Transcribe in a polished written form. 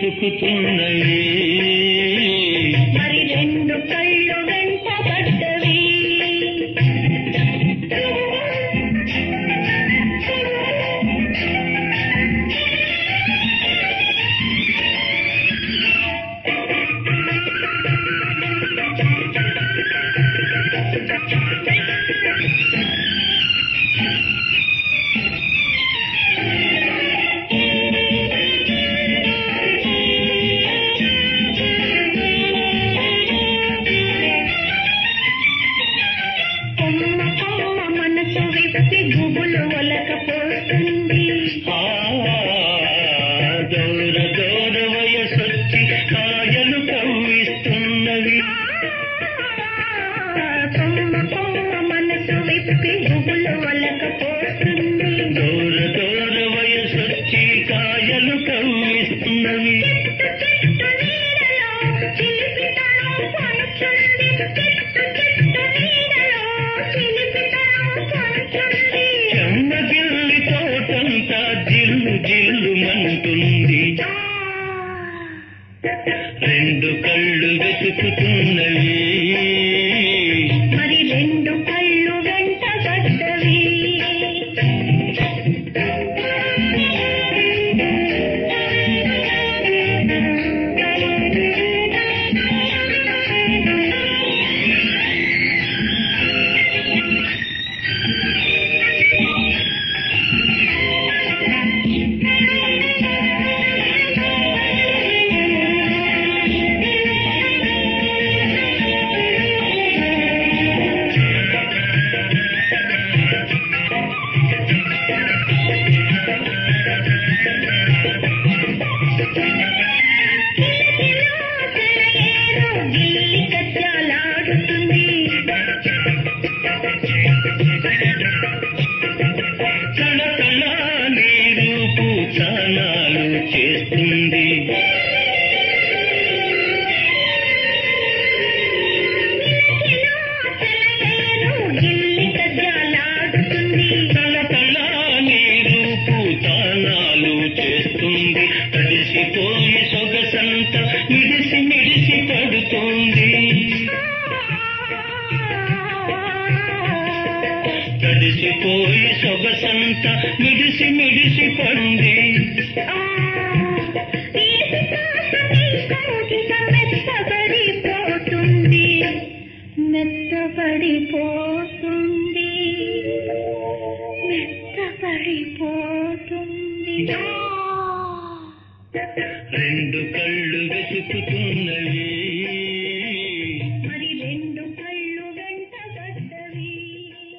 వెతుకుతున్నవి మరి రెండు కళ్ళు వెంట పడ్డవి గుబులు ఒలకపోతుంది దూర దూర వయసొచ్చి కాయలు కవ్విస్తున్నవి కొమ్మ కొమ్మ మనసు విప్పి గుబులు ఒలకపోతుంది దూర దూర వయసొచ్చి కాయలు కవ్విస్తున్నవి చెమ్మగిల్లి తోటంతా జిల్లు జిల్లు మంటుంది రెండు కళ్ళు వెతుకుతున్నవి మరి రెండు కళ్ళు వెంట పడ్డవి చేస్తుంది తల నీరు పూతానాలు చేస్తుంది తడిసిపోయి సొగసంత మిడిసి మిడిసి పడుతుంది తడిసిపోయి సొగసంత మిడిసి మిడిసి పడుంది మెత్తబడిపోతుంది మెత్తబడిపోతుంది రెండు కళ్ళు వెతుకుతుంది